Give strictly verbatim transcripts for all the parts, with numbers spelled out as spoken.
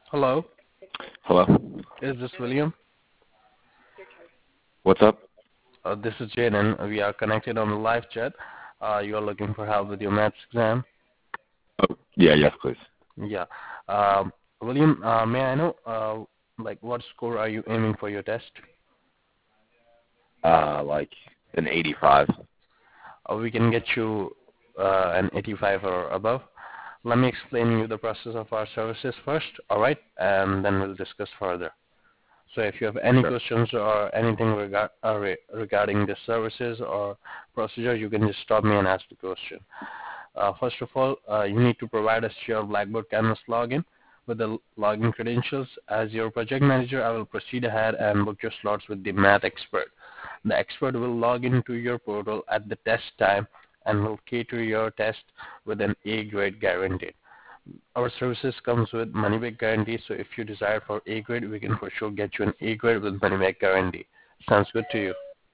Hello, Hello? is this William? What's up? Uh, this is Jaden. We are connected on the live chat. Uh, you are looking for help with your maths exam. Oh, yeah, yes, please. Yeah. Um, William, uh, may I know, uh, like, what score are you aiming for your test? Uh, like an eighty-five. Uh, we can get you uh, an eighty-five or above. Let me explain you the process of our services first, all right? And then we'll discuss further. So if you have any Sure. questions or anything regard, uh, re- regarding the services or procedure, you can just stop me and ask the question. Uh, first of all, uh, you need to provide us your Blackboard Canvas login with the login credentials. As your project manager, I will proceed ahead and book your slots with the math expert. The expert will log into your portal at the test time and will cater your test with an A grade guaranteed. Our services comes with money back guarantee, so if you desire for A grade, we can for sure get you an A grade with money back guarantee. Sounds good to you?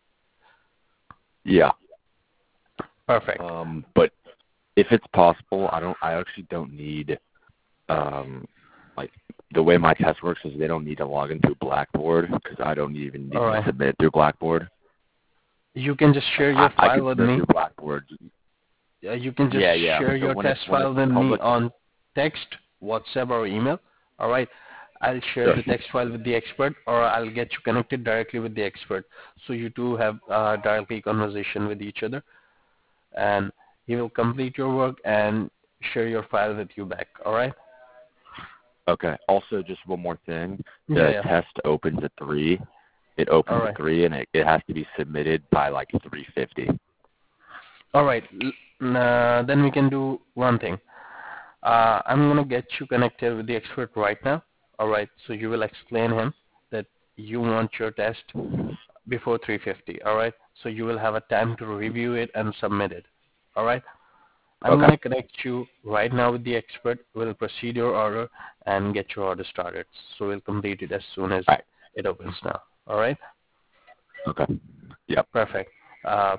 Yeah. Perfect. Um, but if it's possible, I don't. I actually don't need. Um, like the way my test works is they don't need to log in through Blackboard because I don't even need All to right. submit through Blackboard. You can just Like share I, your I file could with submit me. through Blackboard. Uh, you can just Yeah, yeah. share So your when it's test when file it's with me public. on text, WhatsApp, or email. All right. I'll share Sure. the text file with the expert, or I'll get you connected directly with the expert, so you two have uh, directly conversation with each other, and he will complete your work and share your file with you back. All right. Okay. Also, just one more thing. Yeah, The yeah. test opens at three. It All opens at right. three, and it, it has to be submitted by like three fifty. All right. L- uh, then we can do one thing. Uh, I'm gonna get you connected with the expert right now. All right. So you will explain him that you want your test before three fifty. All right. So you will have a time to review it and submit it. All right. I'm Okay. gonna connect you right now with the expert. We'll proceed your order and get your order started. So we'll complete it as soon as All right. it opens now. All right. Okay. Yep. Perfect. Uh,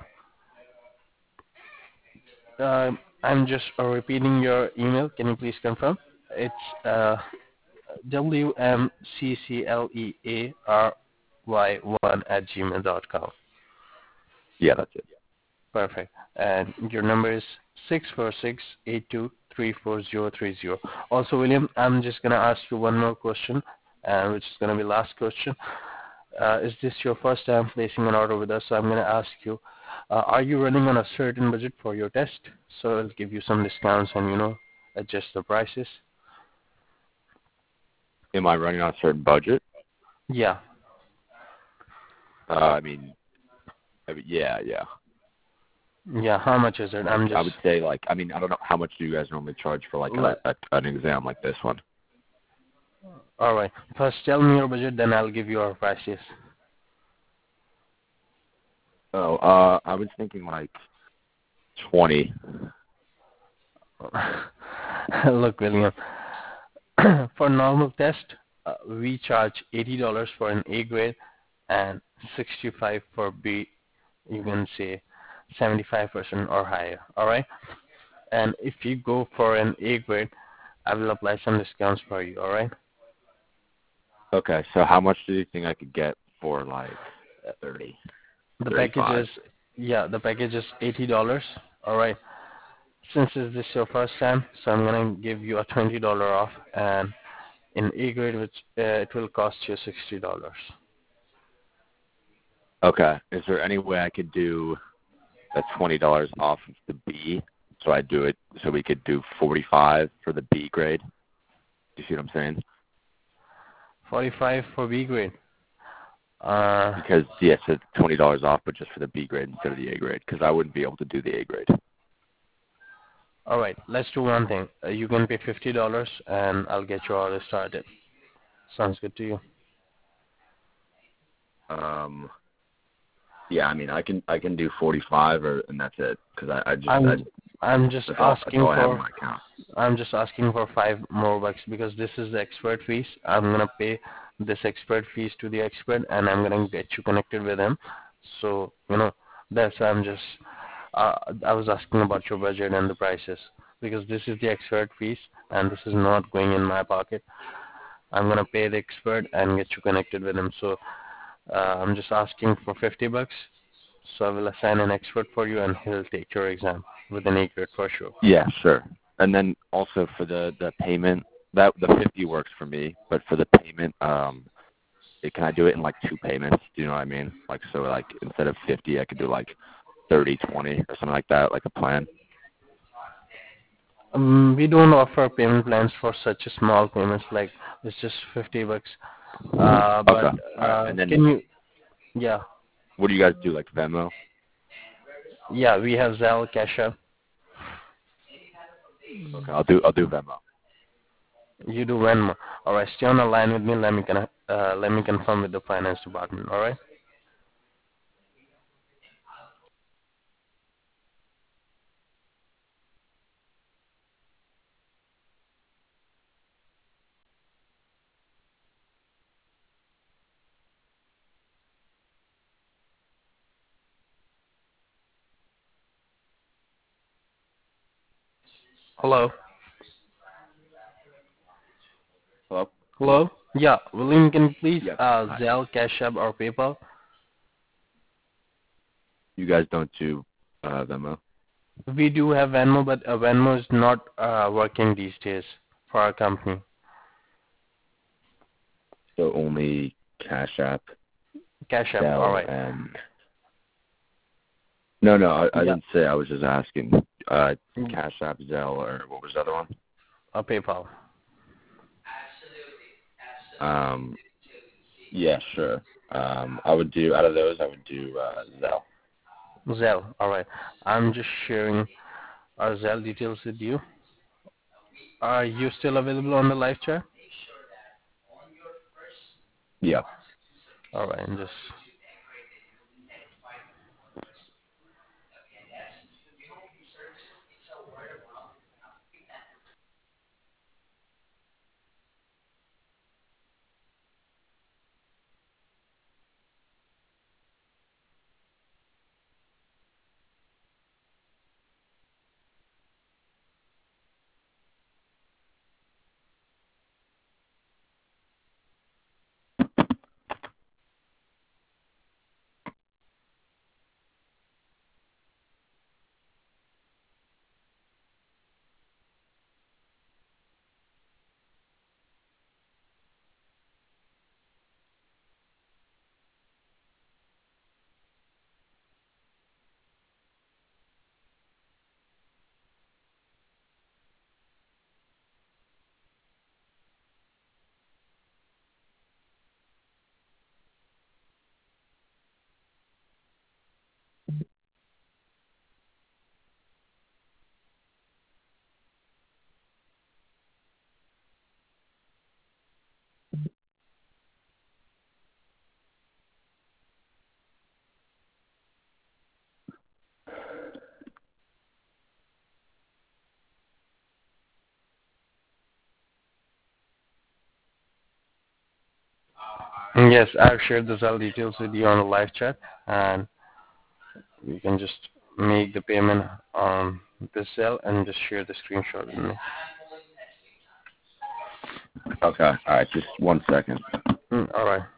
uh, I'm just uh, repeating your email. Can you please confirm? It's uh, W M C C L E A R Y one at gmail dot com. Yeah, that's it. Perfect. And your number is six four six eight two three four zero three zero. Also, William, I'm just going to ask you one more question, uh, which is going to be last question. Uh, is this your first time placing an order with us? So I'm going to ask you, uh, are you running on a certain budget for your test? So I'll give you some discounts and, you know, adjust the prices. Am I running on a certain budget? Yeah. Uh, I mean, I mean, yeah, yeah. Yeah, how much is it? Like, I'm I just, would say, like, I mean, I don't know how much do you guys normally charge for like a, let, a an exam like this one. all right. First tell me your budget, then I'll give you our prices. Oh, uh, I was thinking like twenty. Look, William, for normal test, uh, we charge eighty dollars for an A grade and sixty-five for B. You can say seventy-five percent or higher. All right. And if you go for an A grade, I will apply some discounts for you. All right. Okay, so how much do you think I could get for like thirty, The package thirty-five? is yeah, the package is eighty dollars. All right. Since is this your first time, so I'm gonna give you a twenty dollar off, and in A grade, which uh, it will cost you sixty dollars. Okay, is there any way I could do the twenty dollars off of the B? So I do it, so we could do forty-five for the B grade. Do you see what I'm saying? Forty-five for B grade. Uh, Because yes, it's twenty dollars off, but just for the B grade instead of the A grade, because I wouldn't be able to do the A grade. all right. Let's do one thing. Uh, you can pay fifty dollars, and I'll get your order started. Sounds good to you? Um, yeah, I mean, I can I can do forty-five, or and that's it, because I, I just I I'm I'm just that's all that's asking all I have in for my account. I'm just asking for five more bucks because this is the expert fees. I'm gonna pay this expert fees to the expert, and I'm gonna get you connected with him. So you know that's why I'm just uh, I was asking about your budget and the prices because this is the expert fees, and this is not going in my pocket. I'm gonna pay the expert and get you connected with him. So uh, I'm just asking for fifty bucks. So I will assign an expert for you, and he'll take your exam with an A grade for sure. Yeah, sure. And then also for the the payment, that the fifty works for me, but for the payment, um, it, can I do it in like two payments? Do you know what I mean? Like so, like instead of fifty, I could do like thirty, twenty, or something like that, like a plan. Um, we don't offer payment plans for such a small payments. Like it's just fifty bucks. Uh, but Okay. All right. uh, And then can you? Yeah, what do you guys do, like Venmo? yeah. We have Zelle, Cash App. Okay, I'll do I'll do Venmo. You do Venmo. All right. Stay on the line with me. Let me con- uh, let me confirm with the finance department. All right. Hello. Hello. Hello. Yeah. William, can you please Yes. uh, Hi. Zelle, Cash App, or PayPal? You guys don't do uh, Venmo? We do have Venmo, but uh, Venmo is not uh, working these days for our company. So only Cash App, Cash App. All Zelle, right. and no, no, I, I Yeah. didn't say. I was just asking. Uh, Mm, Cash App, Zelle, or what was the other one? Uh, PayPal. Um, yeah, sure. Um, I would do out of those. I would do uh, Zelle. Zelle. All right. I'm just sharing our Zelle details with you. Are you still available on the live chat? Yeah. All right. Just yes, I've shared the Zelle details with you on the live chat, and you can just make the payment on this Zelle and just share the screenshot with me. Okay. All right. Just one second. Mm, all right.